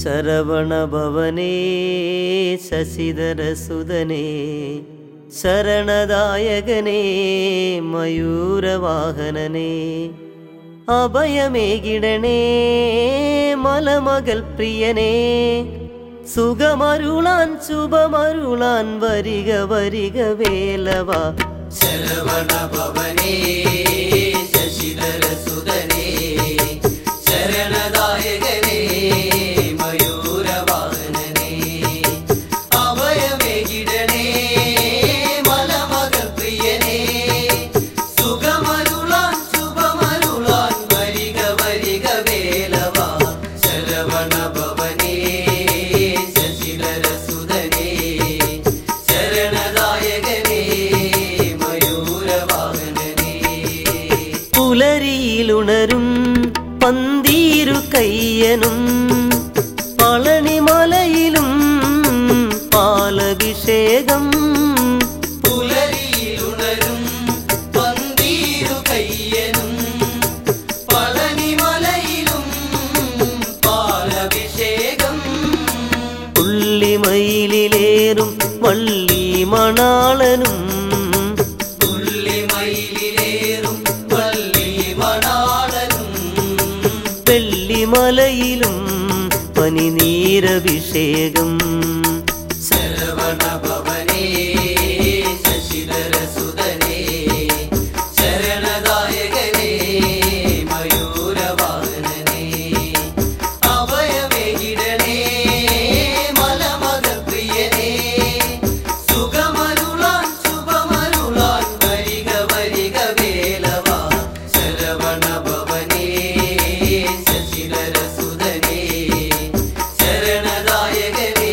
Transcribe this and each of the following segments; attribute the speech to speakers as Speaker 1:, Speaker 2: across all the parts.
Speaker 1: ശരവണഭവനേ ശശിധരസുതനേ ശരണദായകനേ മയൂരവാഹനനേ അഭയമേകിടണേ മലമകൾ പ്രിയനേ സുഖമരുളാൻ ശുഭമരുളാൻ വരിക വരിക വേലവ
Speaker 2: ശരവണഭവനേ ശശിധരസുതനേ ശരണദായകനേ മയൂരവാഹനനേ അഭയമേകിടണേ മലമകൾ പ്രിയനേ സുഖമരുളാൻ ശുഭമരുളാൻ വരിക വരിക വേലവ ശരവണഭവനേ ശശിധരസുതനേ ശരണദായകനേ മയൂരവാഹനനേ
Speaker 1: പുലരിയിലുണരും പന്തീരു കയ്യനും പളനിമലയിലും പാലഭിഷേകം
Speaker 2: പുലരിയിലുണരും പന്തീരു കയ്യനും പളനിമലയിലും പാലഭിഷേകം
Speaker 1: പുള്ളിമയിലേറും വള്ളി മണാളനും
Speaker 2: പുള്ളിമയിലേറും വള്ളി മണാളനും
Speaker 1: വെള്ളിമലയിലും പനിനീരഭിഷേകം
Speaker 2: ശരവണഭവനേ ശശിധരസുതനേ ശരണദായകനേ മയൂരവാഹനനേ അഭയമേകിടണേ മലമകൾ പ്രിയനേ സുഖമരുളാൻ ശുഭമരുളാൻ വരിക വരിക വേലവ ശരവണഭവനേ ശശിധരസുതനേ ശരണദായകനേ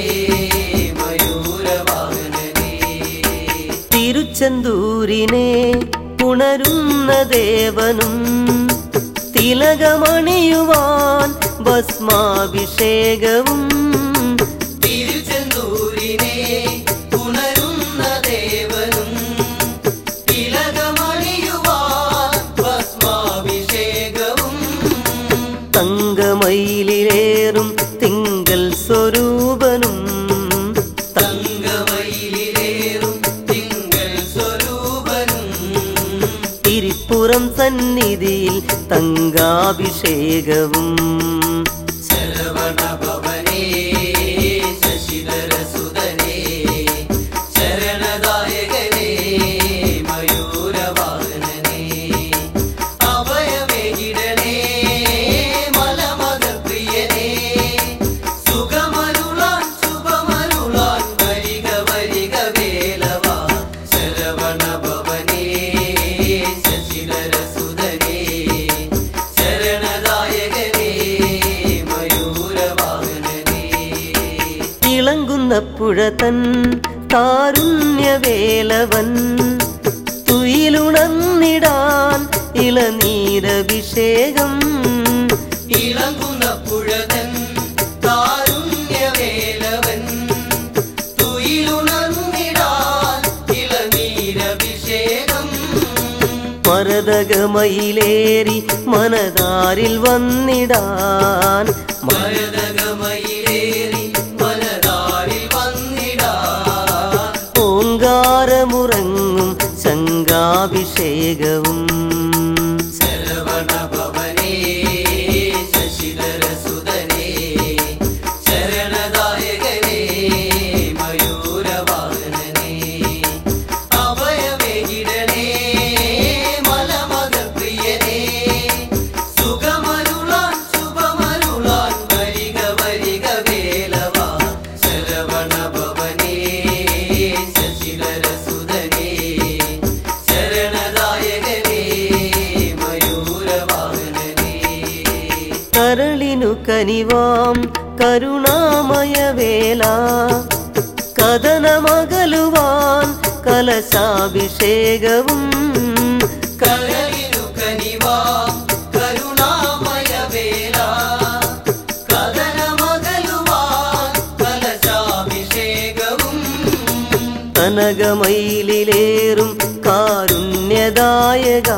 Speaker 2: മയൂരവാഹനനേ
Speaker 1: തിരുച്ചെന്തൂരിനെ ഉണരുന്ന ദേവനും തിലകമണിയുവാൻ ഭസ്മാഭിഷേകവും
Speaker 2: തിരുച്ചെന്തൂരിനെ ഉണരുന്ന ദേവനും തിലകമണിയുവാൻ ഭസ്മാഭിഷേകവും
Speaker 1: തങ്കമയിലേറും തിങ്കൾ സ്വരൂപനും
Speaker 2: തങ്കമയിലേറും തിങ്കൾ സ്വരൂപനും
Speaker 1: തിരിപ്പുറം സന്നിധിയിൽ തങ്കാഭിഷേകവും
Speaker 2: ശരവണഭവനേ ശശിധരസുതനേ ശരണദായകനേ മയൂരവാഹനനേ അഭയമേകിടണേ മലമകൾ പ്രിയനേ സുഖമരുളാൻ ശുഭമരുളാൻ വരിക വരിക വേലവ ശരവണഭവനേ ശശിധരസുതനേ ശരണദായകനേ മയൂരവാഹനനേ
Speaker 1: തിളങ്ങുന്ന പുഴതൻ കാരുണ്യവേലവൻ തുയിലുണർന്നിടാൻ ഇളനീരഭിഷേകം
Speaker 2: ഇളങ്ങുന്ന പുഴതൻ കാരുണ്യവേലവൻ തുയിലുണർന്നിടാൻ ഇളനീരഭിഷേകം
Speaker 1: മരതകമയിലേറി മനതാരിൽ വന്നിടാൻ
Speaker 2: മരതകമയിലേറി മനതാരിൽ വന്നിടാൻ
Speaker 1: ഓങ്കാരമുറങ്ങും ശങ്കാഭിഷേകവും
Speaker 2: ശരവണഭവനേ ശശിധരസുതനേ ശരണദായകനേ മയൂരവാഹനനേ അഭയമേകിടണേ മലമകൾ പ്രിയനേ സുഖമരുളാൻ ശുഭമരുളാൻ വരിക വരിക വേലവ ശരവണഭവനേ ശശിധരസുതനേ ശരണദായകനേ മയൂരവാഹനനേ
Speaker 1: കരളിനു കനിവാം കരുണാമയവേല കഥനമകലുവാൻ കലശാഭിഷേകവും
Speaker 2: കരളിനു കനിവാം കരുണാമയവേല കഥനമകലുവാൻ കലശാഭിഷേകവും
Speaker 1: കനകമയിലേറും കാരുണ്യദായക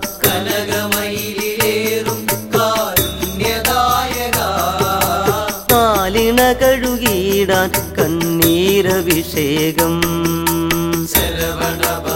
Speaker 2: കനകമയിലേറും കാരുണ്യദായക
Speaker 1: കഴുകിടാൻ കണ്ണീരഭിഷേകം
Speaker 2: ശരവണ